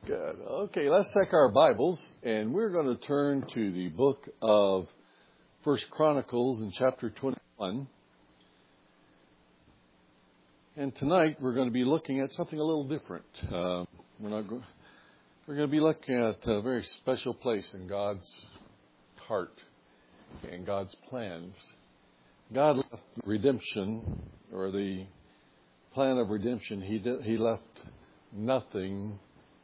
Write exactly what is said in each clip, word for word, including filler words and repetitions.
Good. Okay, let's check our Bibles, and we're going to turn to the book of First Chronicles in chapter twenty-one. And tonight we're going to be looking at something a little different. Uh, we're not. Go- we're going to be looking at a very special place in God's heart and God's plans. God left redemption, or the plan of redemption. He did, He left nothing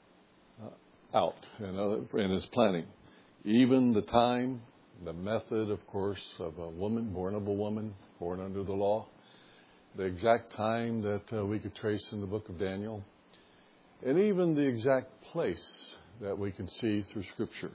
out in, in his planning. Even the time, the method, of course, of a woman, born of a woman, born under the law, the exact time that uh, we could trace in the book of Daniel, and even the exact place that we can see through Scripture.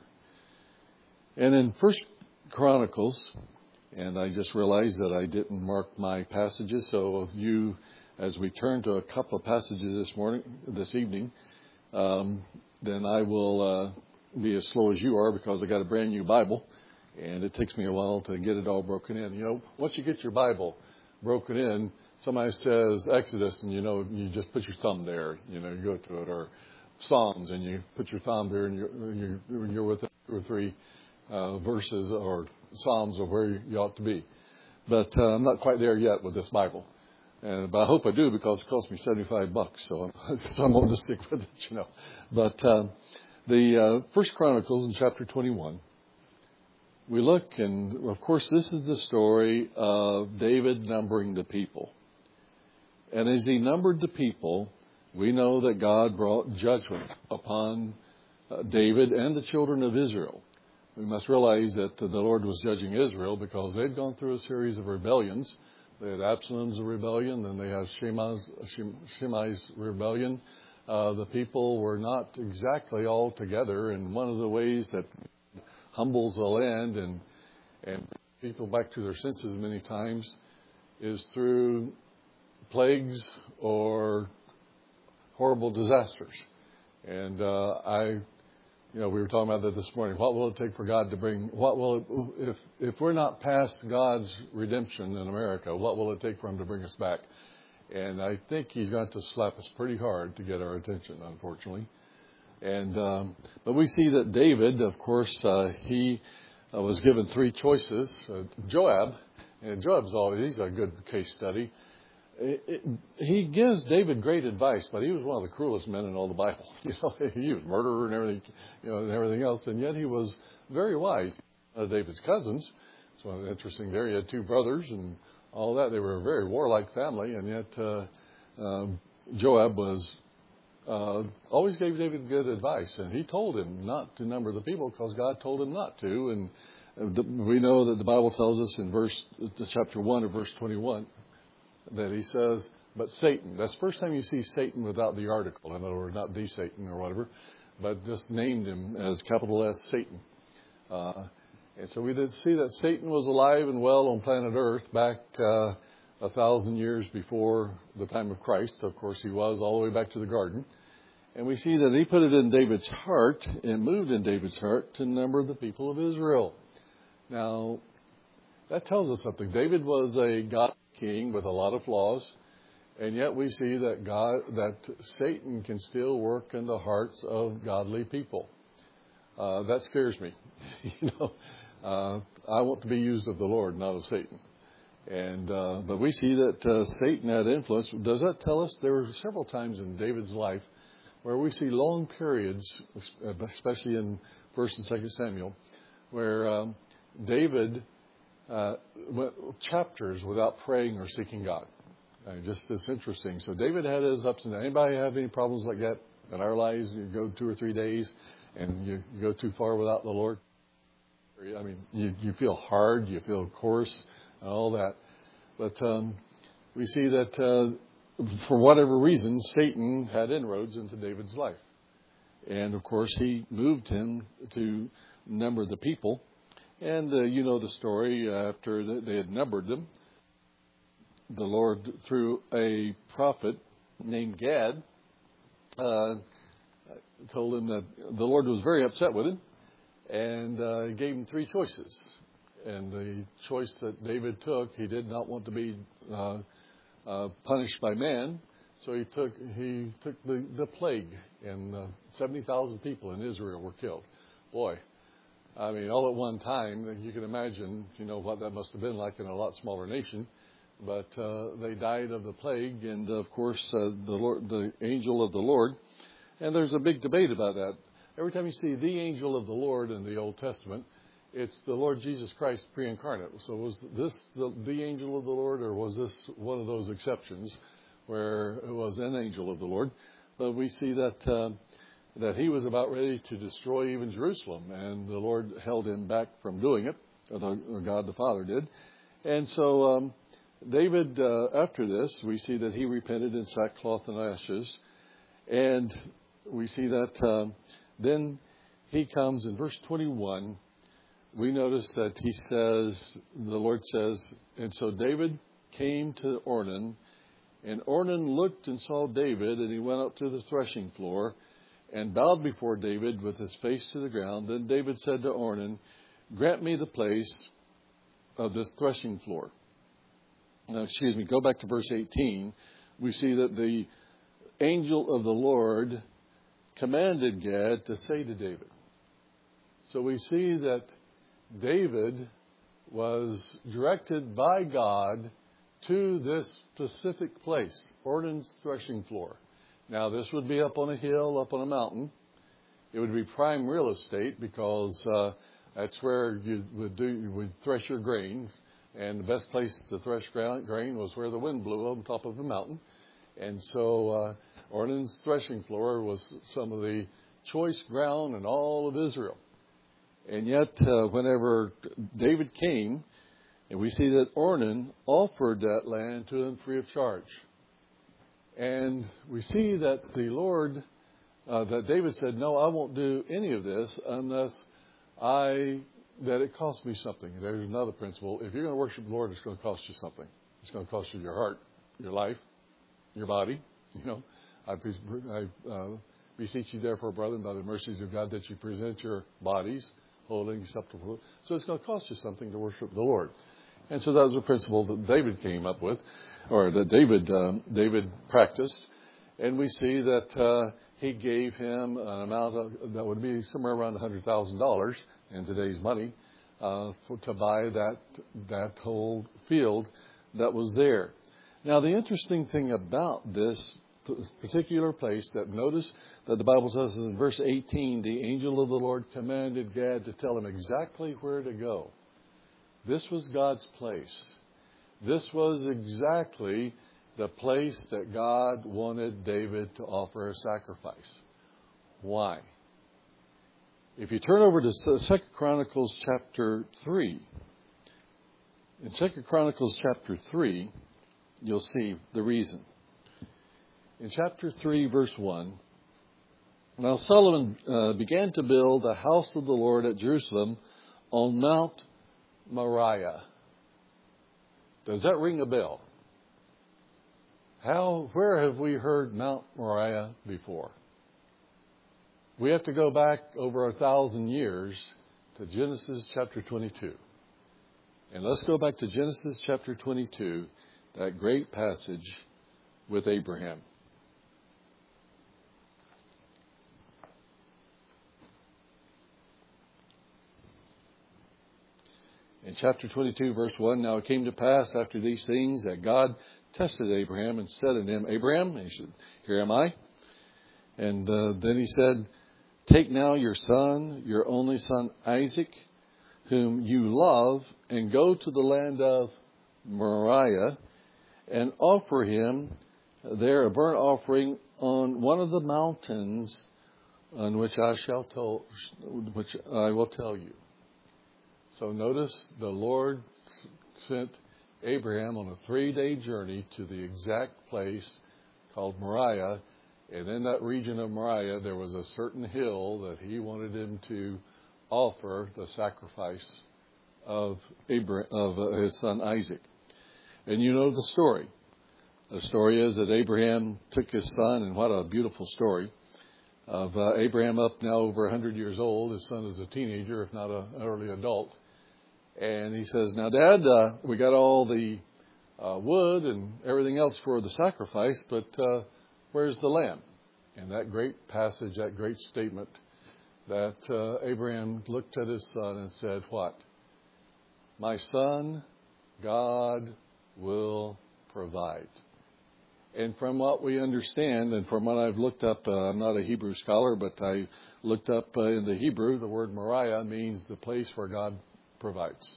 And in First Chronicles, and I just realized that I didn't mark my passages, so you, as we turn to a couple of passages this morning, this evening, um, then I will uh, be as slow as you are because I got a brand new Bible, and it takes me a while to get it all broken in. You know, once you get your Bible broken in, somebody says Exodus, and you know, you just put your thumb there. You know, you go to it, or Psalms, and you put your thumb there, and you're, you're, you're within two or three uh, verses or Psalms of where you ought to be. But uh, I'm not quite there yet with this Bible. And, but I hope I do, because it cost me seventy-five bucks, so, so I'm going to stick with it, you know. But uh, the uh, First Chronicles in chapter twenty-one, we look, and of course this is the story of David numbering the people. And as he numbered the people, we know that God brought judgment upon uh, David and the children of Israel. We must realize that uh, the Lord was judging Israel because they'd gone through a series of rebellions. They had Absalom's rebellion, then they have Shimei's, Shimei's rebellion. Uh, the people were not exactly all together, and one of the ways that humbles the land and and people back to their senses many times is through plagues or horrible disasters. And uh, I. You know, we were talking about that this morning. What will it take for God to bring, what will it, if, if we're not past God's redemption in America, what will it take for him to bring us back? And I think he's got to slap us pretty hard to get our attention, unfortunately. And, um, but we see that David, of course, uh, he uh, was given three choices. Uh, Joab, and Joab's always, he's a good case study. It, it, he gives David great advice, but he was one of the cruelest men in all the Bible. You know, he was a murderer and everything, you know, and everything else, and yet he was very wise. Uh, David's cousins, so interesting there. He had two brothers and all that. They were a very warlike family, and yet uh, uh, Joab was uh, always gave David good advice, and he told him not to number the people because God told him not to. And the, we know that the Bible tells us in verse chapter one of verse twenty-one. That he says, but Satan. That's the first time you see Satan without the article. In other words, not the Satan or whatever, but just named him as capital S, Satan. Uh, and so we did see that Satan was alive and well on planet Earth back uh, a thousand years before the time of Christ. Of course, he was all the way back to the garden. And we see that he put it in David's heart and moved in David's heart to number the people of Israel. Now, that tells us something. David was a God king with a lot of flaws, and yet we see that God, that Satan can still work in the hearts of godly people. Uh, that scares me. you know, uh, I want to be used of the Lord, not of Satan. And uh, but we see that uh, Satan had influence. Does that tell us there were several times in David's life where we see long periods, especially in First and Second Samuel, where um, David. Uh, chapters without praying or seeking God. Uh, just it's interesting. So David had his ups and downs. Anybody have any problems like that in our lives? You go two or three days and you, you go too far without the Lord. I mean, you, you feel hard, you feel coarse, and all that. But um, we see that uh, for whatever reason, Satan had inroads into David's life. And of course, he moved him to number the people. And uh, you know the story. Uh, after they had numbered them, the Lord, through a prophet named Gad, uh, told him that the Lord was very upset with him and uh, gave him three choices. And the choice that David took, he did not want to be uh, uh, punished by man. So he took he took the, the plague, and uh, seventy thousand people in Israel were killed. Boy, I mean, all at one time, you can imagine, you know, what that must have been like in a lot smaller nation. But uh, they died of the plague, and of course, uh, the Lord, the angel of the Lord. And there's a big debate about that. Every time you see the angel of the Lord in the Old Testament, it's the Lord Jesus Christ pre-incarnate. So was this the, the angel of the Lord, or was this one of those exceptions where it was an angel of the Lord? But we see that uh, that he was about ready to destroy even Jerusalem, and the Lord held him back from doing it, or, the, or God the Father did. And so um, David, uh, after this, we see that he repented in sackcloth and ashes, and we see that um, then he comes in verse twenty-one. We notice that he says, the Lord says, and so David came to Ornan, and Ornan looked and saw David, and he went up to the threshing floor and bowed before David with his face to the ground. Then David said to Ornan, grant me the place of this threshing floor. Now, excuse me, go back to verse eighteen. We see that the angel of the Lord commanded Gad to say to David. So we see that David was directed by God to this specific place, Ornan's threshing floor. Now, this would be up on a hill, up on a mountain. It would be prime real estate because uh, that's where you would do you would thresh your grain, and the best place to thresh grain was where the wind blew on top of the mountain. And so uh, Ornan's threshing floor was some of the choice ground in all of Israel. And yet, uh, whenever David came, and we see that Ornan offered that land to him free of charge. And we see that the Lord, uh, that David said, no, I won't do any of this unless I, that it costs me something. There's another principle. If you're going to worship the Lord, it's going to cost you something. It's going to cost you your heart, your life, your body. You know, I, I uh, beseech you therefore, brethren, by the mercies of God, that you present your bodies holy and acceptable. So it's going to cost you something to worship the Lord. And so that was a principle that David came up with, or that David um, David practiced. And we see that uh, he gave him an amount of, that would be somewhere around one hundred thousand dollars in today's money uh, for, to buy that that whole field that was there. Now, the interesting thing about this particular place, that notice that the Bible says in verse eighteen, the angel of the Lord commanded Gad to tell him exactly where to go. This was God's place. This was exactly the place that God wanted David to offer a sacrifice. Why? If you turn over to Second Chronicles chapter three, in Second Chronicles chapter three, you'll see the reason. In chapter three, verse one, now Solomon uh, began to build the house of the Lord at Jerusalem on Mount Moriah. Does that ring a bell? How, where have we heard Mount Moriah before? We have to go back over a thousand years to Genesis chapter twenty-two. And let's go back to Genesis chapter twenty-two, that great passage with Abraham. In chapter twenty-two, verse one, now it came to pass after these things that God tested Abraham and said unto him, Abraham, and he said, here am I. And uh, then he said, take now your son, your only son Isaac, whom you love, and go to the land of Moriah, and offer him there a burnt offering on one of the mountains on which I shall tell, which I will tell you. So notice the Lord sent Abraham on a three-day journey to the exact place called Moriah. And in that region of Moriah, there was a certain hill that he wanted him to offer the sacrifice of Abraham, of uh, his son Isaac. And you know the story. The story is that Abraham took his son, and what a beautiful story, of uh, Abraham up now over one hundred years old. His son is a teenager, if not an early adult. And he says, now, Dad, uh, we got all the uh, wood and everything else for the sacrifice, but uh, where's the lamb? And that great passage, that great statement that uh, Abraham looked at his son and said, what? My son, God will provide. And from what we understand, and from what I've looked up, uh, I'm not a Hebrew scholar, but I looked up uh, in the Hebrew, the word Moriah means the place where God provides.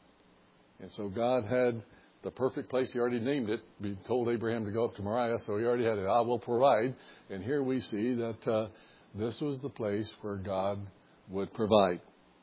And so God had the perfect place. He already named it. He told Abraham to go up to Moriah, so he already had it. I will provide. And here we see that uh, this was the place where God would provide.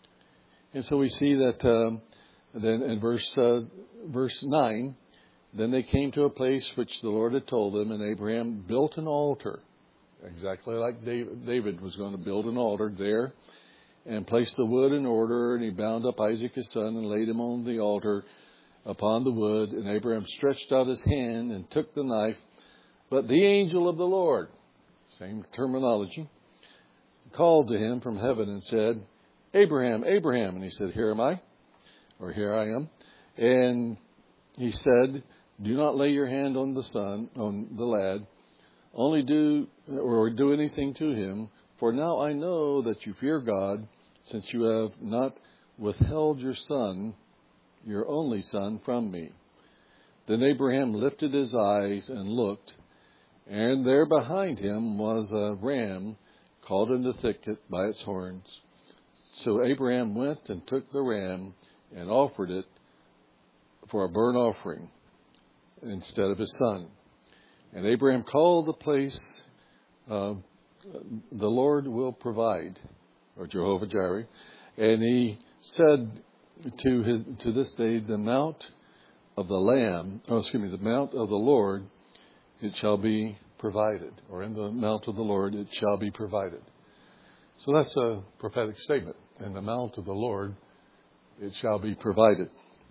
And so we see that um, then in verse uh, verse nine, then they came to a place which the Lord had told them, and Abraham built an altar, exactly like David, David was going to build an altar there, and placed the wood in order, and he bound up Isaac his son and laid him on the altar upon the wood. And Abraham stretched out his hand and took the knife. But the angel of the Lord, same terminology, called to him from heaven and said, Abraham, Abraham. And he said, here am I, or here I am. And he said, do not lay your hand on the son, on the lad, only do, or do anything to him. For now I know that you fear God, since you have not withheld your son, your only son, from me. Then Abraham lifted his eyes and looked, and there behind him was a ram caught in the thicket by its horns. So Abraham went and took the ram and offered it for a burnt offering instead of his son. And Abraham called the place, uh, the Lord will provide, or Jehovah Jireh. And he said to his to this day, the mount of the Lamb, oh, excuse me, the mount of the Lord, it shall be provided. Or in the mount of the Lord, it shall be provided. So that's a prophetic statement. In the mount of the Lord, it shall be provided.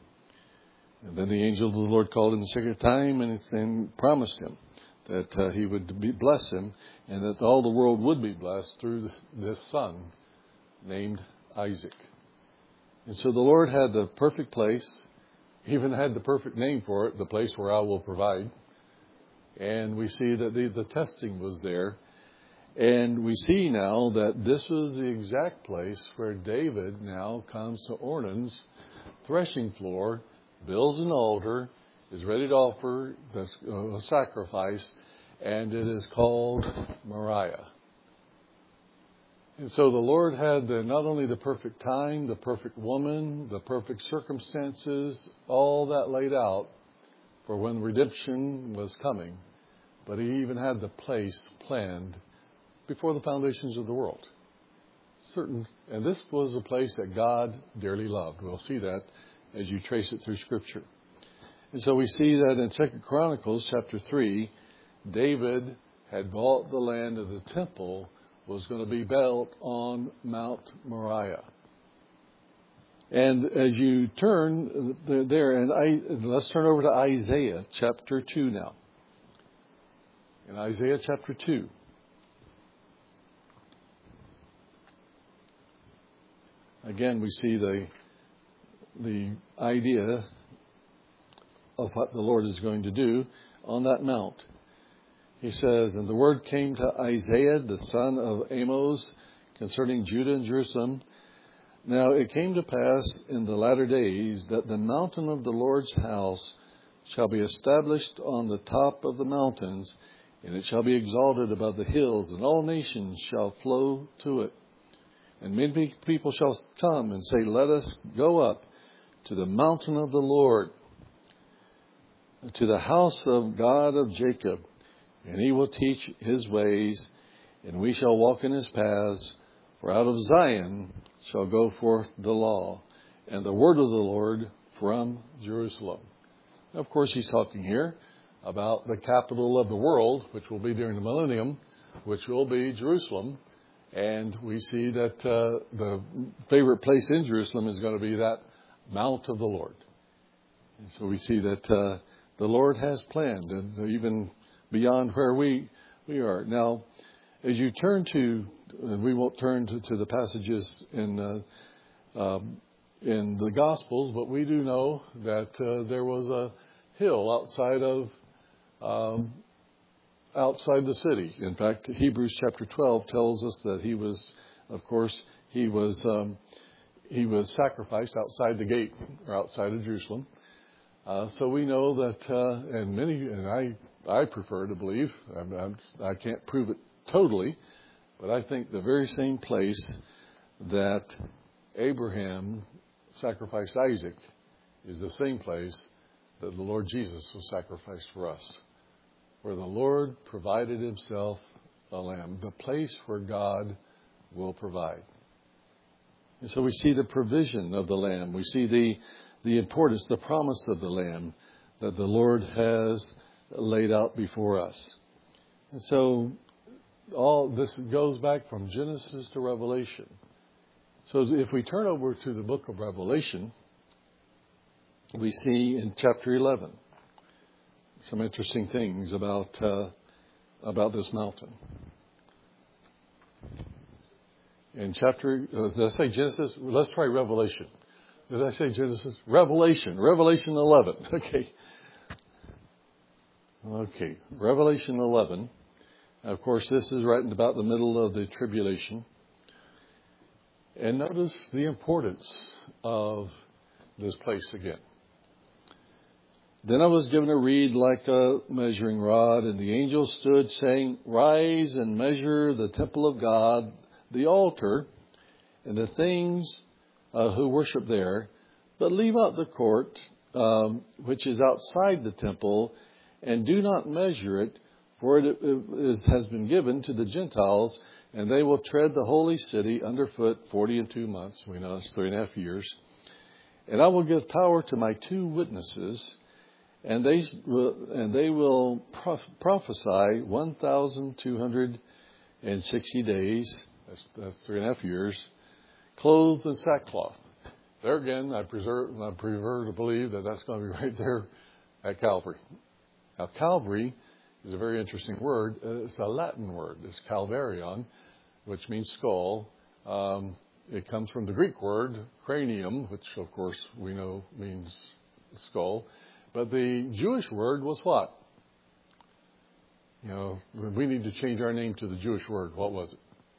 And then the angel of the Lord called him the second time and, and promised him that uh, he would be, bless him, and that all the world would be blessed through this son named Isaac. And so the Lord had the perfect place, even had the perfect name for it, the place where I will provide. And we see that the, the testing was there. And we see now that this was the exact place where David now comes to Ornan's threshing floor, builds an altar, is ready to offer the, uh, a sacrifice, and it is called Moriah. And so the Lord had the, not only the perfect time, the perfect woman, the perfect circumstances, all that laid out for when redemption was coming, but he even had the place planned before the foundations of the world. Certain, and this was a place that God dearly loved. We'll see that as you trace it through Scripture. And so we see that in Second Chronicles chapter three, David had bought the land of the temple was going to be built on Mount Moriah. And as you turn there, and I, let's turn over to Isaiah chapter two now. In Isaiah chapter two. Again, we see the the idea of what the Lord is going to do on that mount. He says, and the word came to Isaiah, the son of Amos, concerning Judah and Jerusalem. Now it came to pass in the latter days that the mountain of the Lord's house shall be established on the top of the mountains, and it shall be exalted above the hills, and all nations shall flow to it. And many people shall come and say, let us go up to the mountain of the Lord, to the house of God of Jacob, and he will teach his ways, and we shall walk in his paths. For out of Zion shall go forth the law, and the word of the Lord from Jerusalem. Of course, he's talking here about the capital of the world, which will be during the millennium, which will be Jerusalem. And we see that uh, the favorite place in Jerusalem is going to be that Mount of the Lord. And so we see that uh, the Lord has planned, and even beyond where we we are. Now, as you turn to, and we won't turn to, to the passages in uh, um, in the Gospels, but we do know that uh, there was a hill outside of um, outside the city. In fact, Hebrews chapter twelve tells us that he was, of course, he was um, he was sacrificed outside the gate or outside of Jerusalem. Uh, so we know that, uh, and many, and I I prefer to believe, I'm, I'm, I can't prove it totally, but I think the very same place that Abraham sacrificed Isaac is the same place that the Lord Jesus was sacrificed for us, where the Lord provided himself a lamb, the place where God will provide. And so we see the provision of the lamb. We see the, the importance, the promise of the lamb that the Lord has laid out before us. And so all this goes back from Genesis to Revelation. So if we turn over to the book of Revelation, we see in chapter eleven some interesting things about uh, about this mountain. In chapter, uh, did I say Genesis? Let's try Revelation. Did I say Genesis? Revelation. Revelation eleven. Okay. Okay. Revelation eleven. Of course, this is right in about the middle of the tribulation. And notice the importance of this place again. Then I was given a reed like a measuring rod, and the angel stood, saying, "Rise and measure the temple of God, the altar, and the things uh, who worship there, but leave out the court, um, which is outside the temple, and do not measure it, for it is, has been given to the Gentiles, and they will tread the holy city underfoot forty and two months." We know it's three and a half years. "And I will give power to my two witnesses, and they will, and they will prophesy one thousand two hundred and sixty days." That's, that's three and a half years. "Clothed in sackcloth." There again, I prefer, I prefer to believe that that's going to be right there at Calvary. Now, Calvary is a very interesting word. It's a Latin word. It's Calvarion, which means skull. Um, it comes from the Greek word cranium, which, of course, we know means skull. But the Jewish word was what? You know, we need to change our name to the Jewish word. What was it?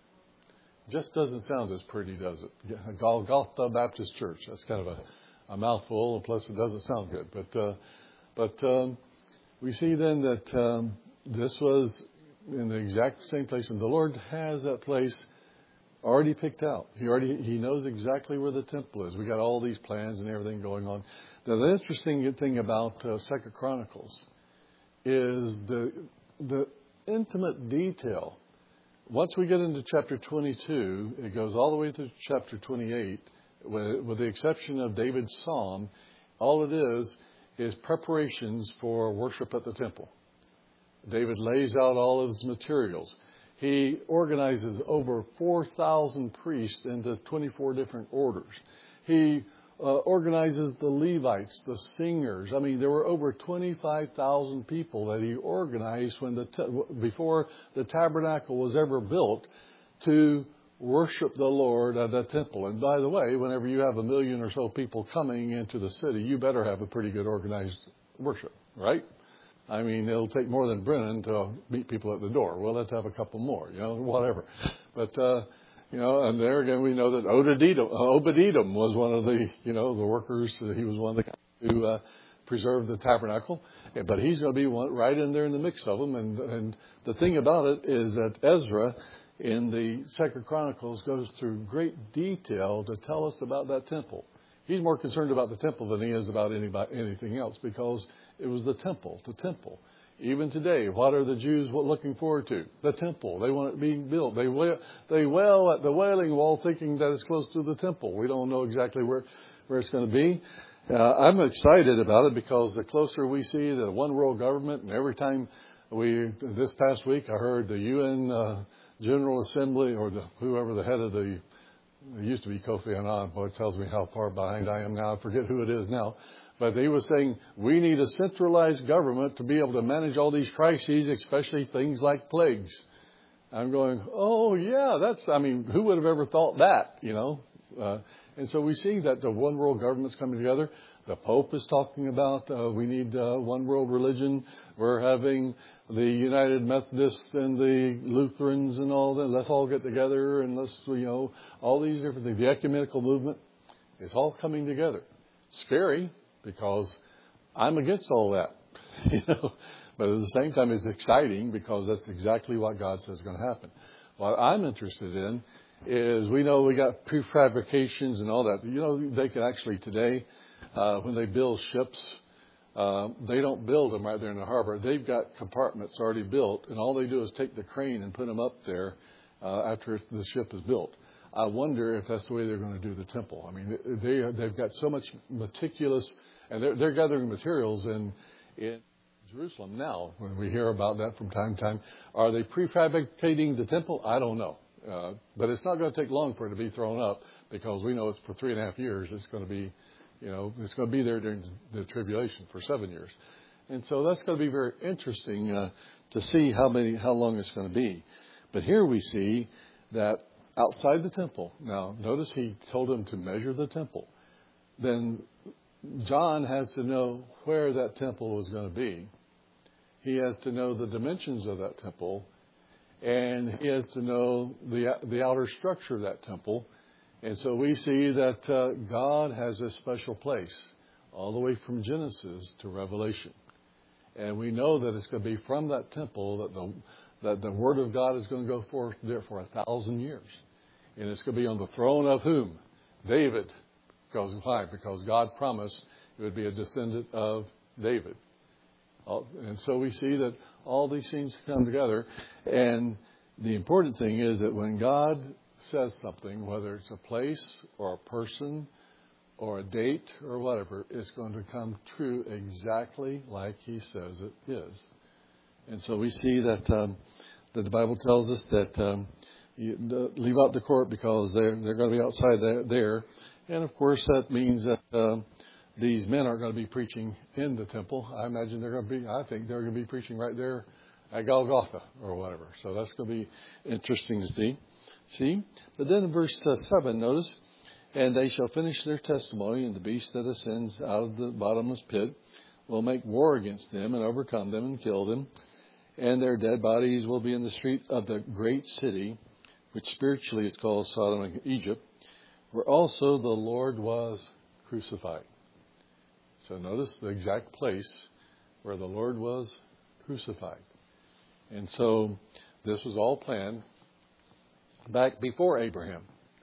It just doesn't sound as pretty, does it? Golgotha Baptist Church. That's kind of a, a mouthful, and plus it doesn't sound good. But uh, but um, we see then that um, this was in the exact same place, and the Lord has that place already picked out. He already he knows exactly where the temple is. We got all these plans and everything going on. Now, the interesting thing about uh, Second Chronicles is the the intimate detail. Once we get into chapter twenty-two, it goes all the way through chapter twenty-eight, with, with the exception of David's psalm. All it is is preparations for worship at the temple. David lays out all of his materials. He organizes over four thousand priests into twenty-four different orders. He uh, organizes the Levites, the singers. I mean, there were over twenty-five thousand people that he organized when the t- before the tabernacle was ever built to worship the Lord at the temple. And by the way, whenever you have a million or so people coming into the city, you better have a pretty good organized worship, right? I mean, it'll take more than Brennan to meet people at the door. Well, let's have a couple more, you know, whatever. But, uh, you know, and there again, we know that Obed-Edom, Obed-Edom was one of the, you know, the workers. He was one of the guys who uh, preserved the tabernacle. But he's going to be one, right in there in the mix of them. And, and the thing about it is that Ezra in the Second Chronicles goes through great detail to tell us about that temple. He's more concerned about the temple than he is about anybody, anything else, because it was the temple, the temple. Even today, what are the Jews looking forward to? The temple. They want it being built. They wail, they wail at the Wailing Wall thinking that it's close to the temple. We don't know exactly where, where it's going to be. Uh, I'm excited about it because the closer we see the one world government, and every time we, this past week, I heard the U N uh, General Assembly, or the, whoever the head of the, it used to be Kofi Annan, boy, it tells me how far behind I am now. I forget who it is now. But he was saying we need a centralized government to be able to manage all these crises, especially things like plagues. I'm going, oh, yeah, that's, I mean, who would have ever thought that, you know? Uh, and so we see that the one world government's coming together. The Pope is talking about uh, we need uh, one world religion. We're having the United Methodists and the Lutherans and all that. Let's all get together and let's, you know, all these different things. The ecumenical movement is all coming together. Scary because I'm against all that, you know. But at the same time, it's exciting because that's exactly what God says is going to happen. What I'm interested in is we know we got prefabrications and all that. You know, they can actually today, uh, when they build ships, uh, they don't build them right there in the harbor. They've got compartments already built, and all they do is take the crane and put them up there uh, after the ship is built. I wonder if that's the way they're going to do the temple. I mean, they, they've got so much meticulous, and they're, they're gathering materials in, in Jerusalem now. When we hear about that from time to time, are they prefabricating the temple? I don't know. Uh, but it's not going to take long for it to be thrown up because we know it's for three and a half years. It's going to be, you know, it's going to be there during the tribulation for seven years. And so that's going to be very interesting uh, to see how many, how long it's going to be. But here we see that outside the temple, now notice he told them to measure the temple. Then John has to know where that temple was going to be. He has to know the dimensions of that temple. And he has to know the the outer structure of that temple. And so we see that uh, God has a special place all the way from Genesis to Revelation. And we know that it's going to be from that temple that the that the Word of God is going to go forth there for a thousand years. And it's going to be on the throne of whom? David. Because why? Because God promised it would be a descendant of David. And so we see that all these things come together. And the important thing is that when God says something, whether it's a place or a person or a date or whatever, it's going to come true exactly like he says it is. And so we see that, um, that the Bible tells us that um, you leave out the court because they're, they're going to be outside there. And, of course, that means that um, these men aren't going to be preaching in the temple. I imagine they're going to be, I think they're going to be preaching right there at Golgotha or whatever. So that's going to be interesting to see. See? But then in verse uh, seven, notice, and they shall finish their testimony, and the beast that ascends out of the bottomless pit will make war against them and overcome them and kill them. And their dead bodies will be in the street of the great city, which spiritually is called Sodom and Egypt, where also the Lord was crucified. So notice the exact place where the Lord was crucified. And so this was all planned back before Abraham.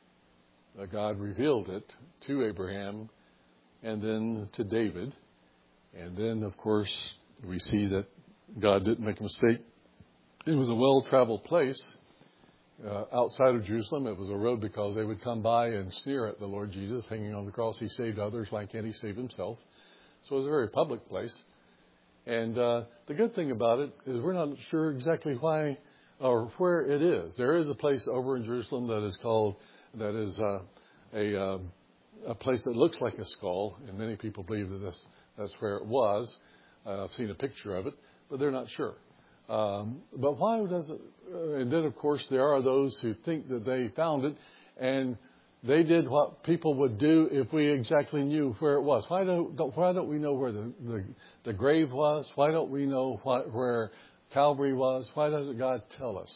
God revealed it to Abraham and then to David. And then, of course, we see that God didn't make a mistake. It was a well-traveled place uh, outside of Jerusalem. It was a road because they would come by and sneer at the Lord Jesus hanging on the cross. He saved others. Why can't he save himself? So it was a very public place. And uh, the good thing about it is we're not sure exactly why or where it is. There is a place over in Jerusalem that is called, that is uh, a uh, a place that looks like a skull, and many people believe that that's, that's where it was. Uh, I've seen a picture of it, but they're not sure. Um, but why does it? Uh, and then, of course, there are those who think that they found it, and they did what people would do if we exactly knew where it was. Why don't, don't why don't we know where the, the, the grave was? Why don't we know what, where Calvary was? Why doesn't God tell us?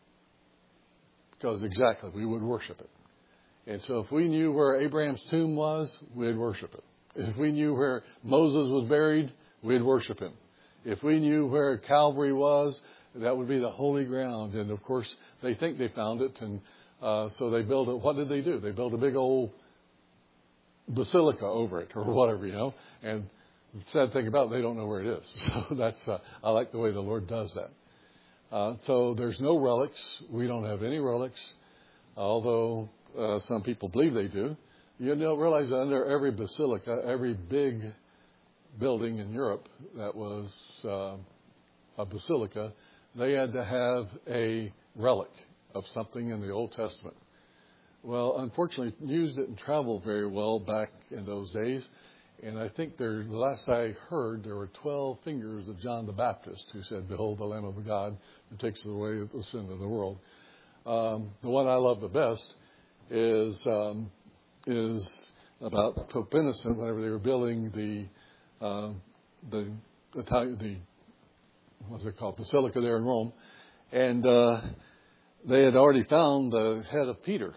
Because exactly, we would worship it. And so if we knew where Abraham's tomb was, we'd worship it. If we knew where Moses was buried, we'd worship him. If we knew where Calvary was, that would be the holy ground. And, of course, they think they found it, and uh, so they built it. What did they do? They built a big old basilica over it or whatever, you know. And the sad thing about it, they don't know where it is. So that's uh, I like the way the Lord does that. Uh, so there's no relics. We don't have any relics, although uh, some people believe they do. You don't realize that under every basilica, every big building in Europe that was uh, a basilica, they had to have a relic of something in the Old Testament. Well, unfortunately, news didn't travel very well back in those days. And I think there, the last I heard, there were twelve fingers of John the Baptist who said, "Behold the Lamb of God who takes away the sin of the world." Um, the one I love the best is um, is about Pope Innocent whenever they were building the uh, the the, the what's it called Basilica there in Rome, and uh, they had already found the head of Peter,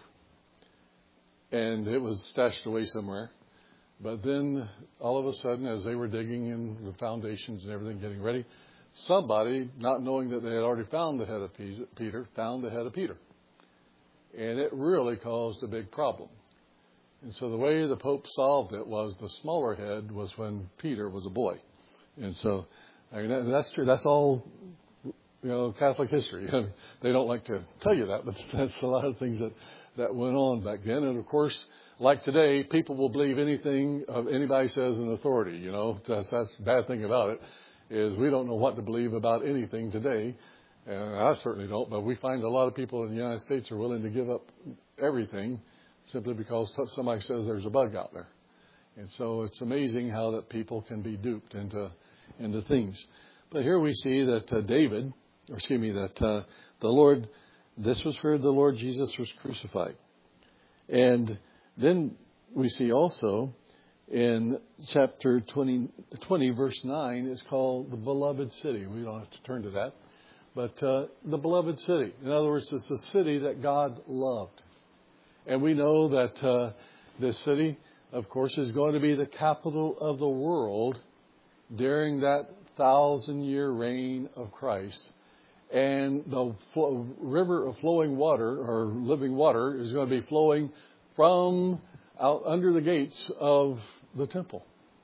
and it was stashed away somewhere. But then all of a sudden, as they were digging in the foundations and everything, getting ready, somebody, not knowing that they had already found the head of Peter, found the head of Peter. And it really caused a big problem. And so the way the Pope solved it was the smaller head was when Peter was a boy. And so I mean, that's true. That's all, you know, Catholic history. I mean, they don't like to tell you that, but that's a lot of things that, that went on back then. And, of course, like today, people will believe anything of anybody says in authority. You know, that's, that's the bad thing about it is we don't know what to believe about anything today. And I certainly don't, but we find a lot of people in the United States are willing to give up everything simply because somebody says there's a bug out there. And so it's amazing how that people can be duped into into things. But here we see that uh, David, or excuse me, that uh, the Lord, this was where the Lord Jesus was crucified. And then we see also in chapter twenty, twenty verse nine, it's called the beloved city. We don't have to turn to that. But uh, the beloved city. In other words, it's the city that God loved. And we know that uh, this city, of course, is going to be the capital of the world during that thousand-year reign of Christ. And the fl- river of flowing water, or living water, is going to be flowing from out under the gates of the temple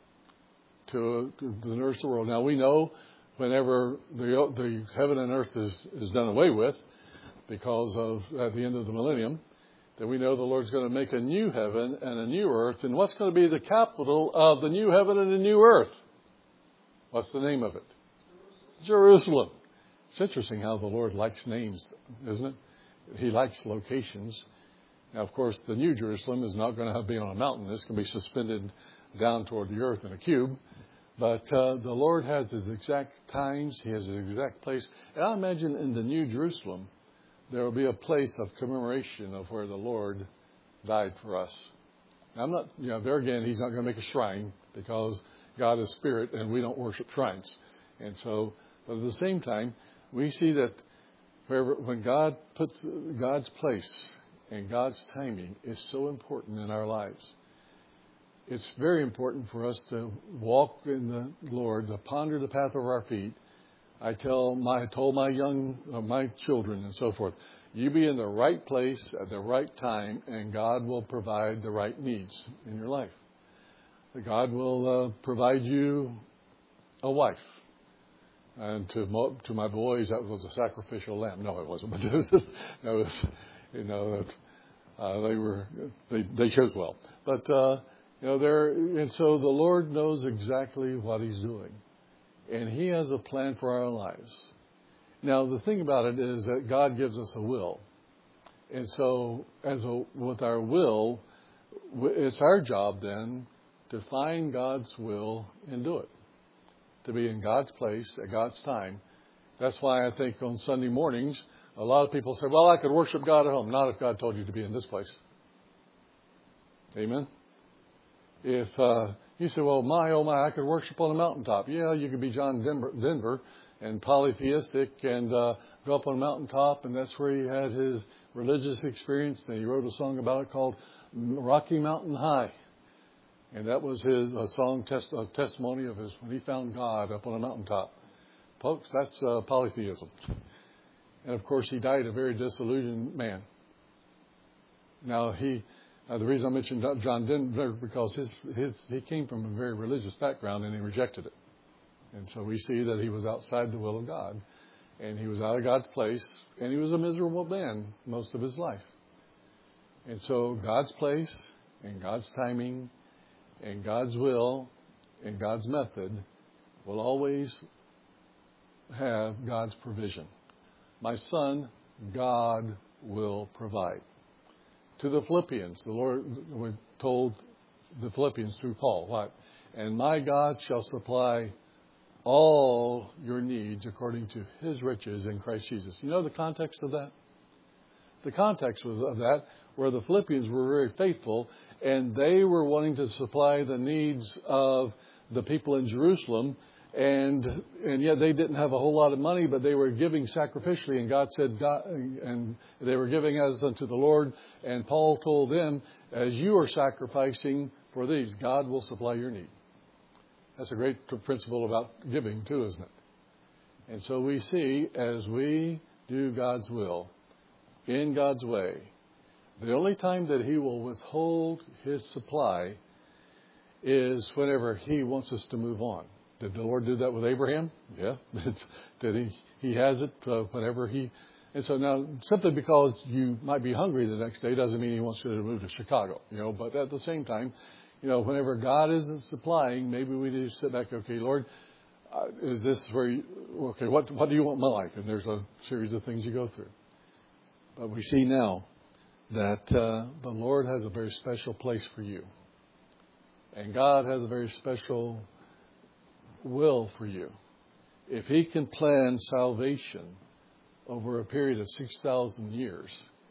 to, to the rest of the world. Now, we know whenever the, the heaven and earth is, is done away with, because of at the end of the millennium, that we know the Lord's going to make a new heaven and a new earth. And what's going to be the capital of the new heaven and the new earth? What's the name of it? Jerusalem. It's interesting how the Lord likes names, isn't it? He likes locations. Now, of course, the new Jerusalem is not going to be on a mountain. It's going to be suspended down toward the earth in a cube. But uh, the Lord has his exact times. He has his exact place. And I imagine in the new Jerusalem, there will be a place of commemoration of where the Lord died for us. Now, I'm not, you know, there again, he's not going to make a shrine because God is spirit and we don't worship shrines. And so, but at the same time, we see that wherever, when God puts God's place and God's timing is so important in our lives. It's very important for us to walk in the Lord, to ponder the path of our feet. I tell my, I told my young, uh, my children and so forth, you be in the right place at the right time and God will provide the right needs in your life. God will uh, provide you a wife. And to mo- to my boys, that was a sacrificial lamb. No, it wasn't. But it was, it was you know, uh, they were they they chose well. But uh, you know, there and so the Lord knows exactly what He's doing, and He has a plan for our lives. Now, the thing about it is that God gives us a will, and so as a with our will, it's our job then to find God's will and do it. To be in God's place at God's time. That's why I think on Sunday mornings, a lot of people say, well, I could worship God at home. Not if God told you to be in this place. Amen? If uh, you say, well, my, oh my, I could worship on a mountaintop. Yeah, you could be John Denver, Denver and polytheistic and uh, go up on a mountaintop, and that's where he had his religious experience. And he wrote a song about it called Rocky Mountain High. And that was his a song test, a testimony of his when he found God up on a mountaintop. Folks, that's uh, polytheism. And of course, he died a very disillusioned man. Now, he uh, the reason I mentioned John Denver because his, his he came from a very religious background and he rejected it. And so we see that he was outside the will of God, and he was out of God's place, and he was a miserable man most of his life. And so God's place and God's timing and God's will and God's method will always have God's provision. My son, God will provide. To the Philippians, the Lord told the Philippians through Paul, what? And my God shall supply all your needs according to His riches in Christ Jesus. You know the context of that? the context was of that, where the Philippians were very faithful, and they were wanting to supply the needs of the people in Jerusalem, and and yet they didn't have a whole lot of money, but they were giving sacrificially, and God said, God, and they were giving as unto the Lord, and Paul told them, as you are sacrificing for these, God will supply your need. That's a great principle about giving too, isn't it? And so we see, as we do God's will, in God's way, the only time that He will withhold His supply is whenever He wants us to move on. Did the Lord do that with Abraham? Yeah. Did He? He has it uh, whenever He... And so now, simply because you might be hungry the next day doesn't mean He wants you to move to Chicago, you know. But at the same time, you know, whenever God isn't supplying, maybe we need to sit back, okay, Lord, uh, is this where you... Okay, what, what do you want in my life? And there's a series of things you go through. But we see now that uh, the Lord has a very special place for you. And God has a very special will for you. If He can plan salvation over a period of six thousand years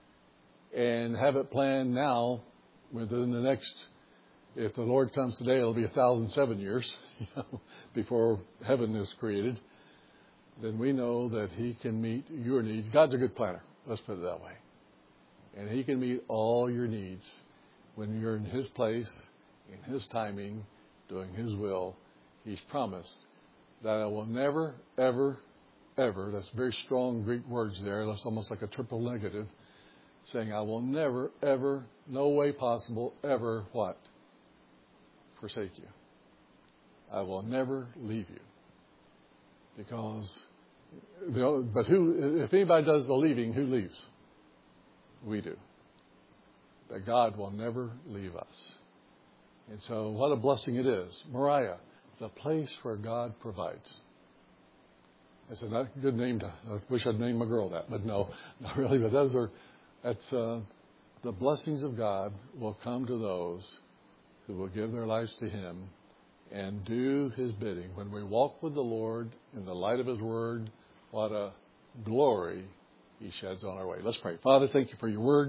and have it planned now within the next, if the Lord comes today, it'll be one thousand seven years you know, before heaven is created, then we know that He can meet your needs. God's a good planner. Let's put it that way. And He can meet all your needs when you're in His place, in His timing, doing His will. He's promised that I will never, ever, ever, that's very strong Greek words there, that's almost like a triple negative, saying I will never, ever, no way possible, ever what? Forsake you. I will never leave you. Because, but who, if anybody does the leaving, who leaves? We do. That God will never leave us. And so what a blessing it is. Moriah, the place where God provides. It's a good name. To, I wish I'd named my girl that, but no, not really. But those are, that's, uh, the blessings of God will come to those who will give their lives to Him and do His bidding. When we walk with the Lord in the light of His Word, what a glory He sheds on our way. Let's pray. Father, thank You for Your Word.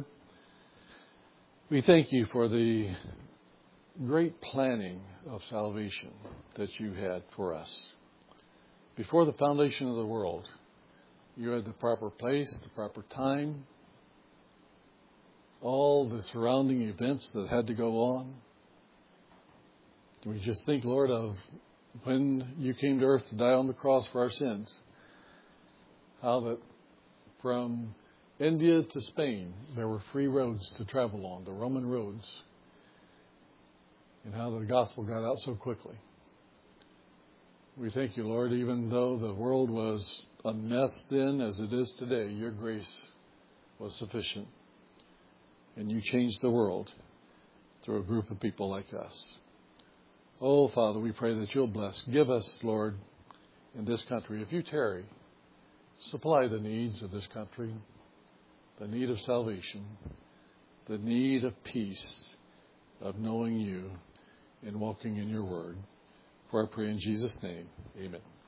We thank You for the great planning of salvation that You had for us. Before the foundation of the world, You had the proper place, the proper time, all the surrounding events that had to go on. We just think, Lord, of when You came to earth to die on the cross for our sins, how that from India to Spain, there were free roads to travel on, the Roman roads, and how the gospel got out so quickly. We thank You, Lord, even though the world was a mess then as it is today, Your grace was sufficient. And You changed the world through a group of people like us. Oh, Father, we pray that You'll bless. Give us, Lord, in this country, if You tarry, supply the needs of this country, the need of salvation, the need of peace, of knowing You and walking in Your Word. For I pray in Jesus' name, amen.